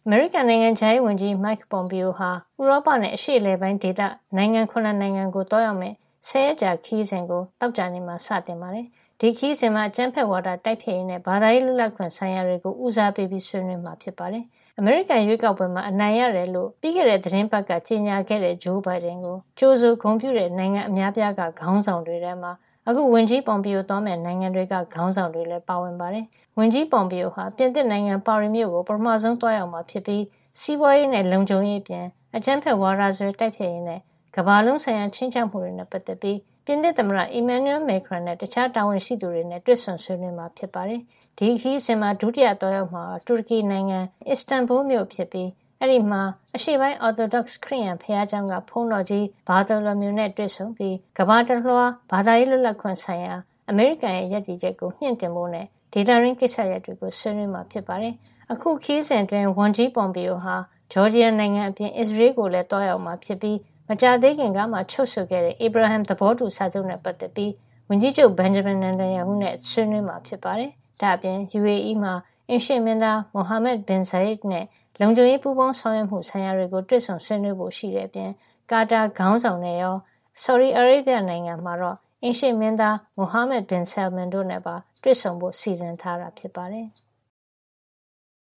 အမေရိကန်နိုင်ငံခြားရေးဝန်ကြီး Mike Pompeo ဟာဥရောပနဲ့အရှေ့အလယ်ပိုင်းဒေသနိုင်ငံ 7 နိုင်ငံကိုသွားရောက်မယ့်10 ရက်ကြာခရီးစဉ်ကိုသောကြာနေ့မှာစတင်ပါတယ်။ဒီခရီးစဉ်မှာအကြမ်းဖက်ဝါဒတိုက်ဖျက်ရေးနဲ့ဘာသာရေးလွတ်လပ်ခွင့်ဆိုင်ရာတွေကိုဦးစားပေးပြီးဆွေးနွေးမှာဖြစ်ပါတယ်။အမေရိကန်ရွေးကောက်ပွဲမှာအနိုင်ရတယ်လို့ပြီးခဲ့တဲ့သတင်းပတ်ကကြေညာခဲ့တဲ့ Joe Biden ကိုကြိုဆိုဂုဏ်ပြုတဲ့နိုင်ငံအများပြားကခေါင်းဆောင်တွေထဲမှာအခုဝန်ကြီး Pompeo သွားမဲ့နိုင်ငံတွေကခေါင်းဆောင်တွေလည်းပါဝင်ပါတယ်။ဝန်ကြီး Pompeo ဟာပြင်သစ်နိုင်ငံပါရီမြို့ကိုပထမဆုံးသွားရောက်မှာဖြစ်ပြီးစီးပွားရေးနဲ့လုံခြုံရေးအပြင်အကြမ်းဖက်ဝါဒစွဲတိုက်ဖျက်ရေးနဲ့ကမ္ဘာလုံးဆိုင်ရာချင်းချောက်မှုတွေနဲ့ပတ်သက်ပြီးပြင်သစ်သမ္မတ Emmanuel Macron နဲ့တခြားတာဝန်ရှိသူတွေနဲ့တွေ့ဆုံဆွေးနွေးမှာဖြစ်ပါတယ်။ဒီခရီးစဉ်မှာဒုတိယသွားရောက်မှာတူရကီနိုင်ငံအစ္စတန်ဘူလ်မြို့ဖြစ်ပြီးအဲဒီမှာအရှေ့ပိုင်း Orthodox ခရစ်ယာန်ဘုရားကျောင်းကဘုန်းတော်ကြီး Bartholomew နဲ့တွေ့ဆုံပြီးကမ္ဘာတလွှားဘာသာရေးလွတ်လပ်ခွင့်ဆိုင်ရာအမေရိကန်ရဲ့ရည်တည်ချက်ကိုမြင့်တင်ဖို့နဲ့ဒေသရင်းကိစ္စရပ်တွေကိုဆွေးနွေးမှာဖြစ်ပါတယ်။အခုခရီးစဉ်အတွင်းဝန်ကြီး Pompeo ဟာဂျော်ဂျီယာနိုင်ငံအပြင်အစ္စရေးကိုလည်းသွားရောက်မှာဖြစ်ပြီးမကြာသေးခင်ကမှချုပ်ဆိုခဲ့တဲ့ Abraham သဘောတူစာချုပ်နဲ့ပတ်သက်ပြီးဝန်ကြီးချုပ် Benjamin Netanyahu နဲ့ဆွေးနွေးမှာဖြစ်ပါတယ်။ဒါ့အပြင် UAE မှာအင်ရှေ့မင်းသား Mohammed bin Zayed နဲ့လုံခြုံရေးပူးပေါင်းဆောင်ရွက်မှုဆိုင်ရာတွေကိုတွေ့ဆုံဆွေးနွေးဖို့ရှိတဲ့အပြင်ကာတာခေါင်းဆောင်နဲ့ရောဆော်ဒီအာရေဗျနိုင်ငံမှာတော့အင်ရှေ့မင်းသား Mohammed bin Salman တို့နဲ့ပါတွေ့ဆုံဖို့စီစဉ်ထားတာဖြစ်ပါတယ်။